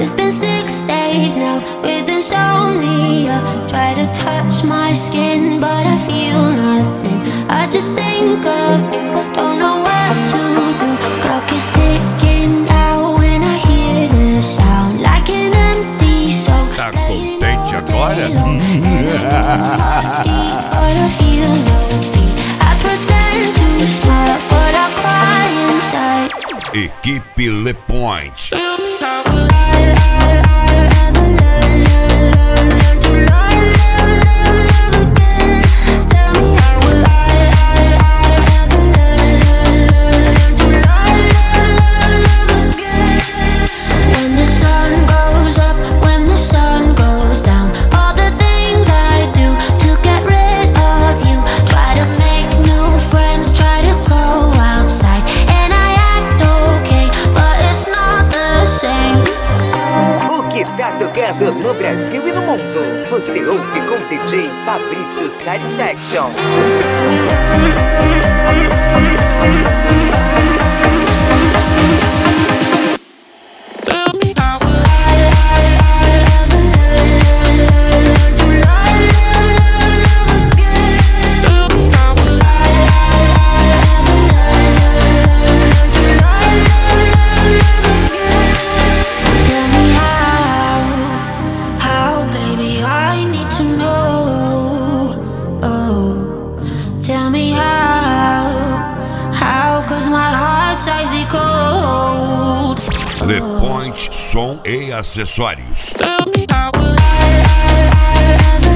It's been 6 days now with insomnia. Try to touch my skin, but I feel nothing. I just think of you, don't know what to do. Clock is ticking out when I hear the sound, like an empty soul. Tá contente agora? But I feel no beat. I pretend to smile, but I cry inside. Equipe Le Point. Tá tocando no Brasil e no mundo. Você ouve com o DJ Fabrício Satisfaction. Le Point Som e Acessórios.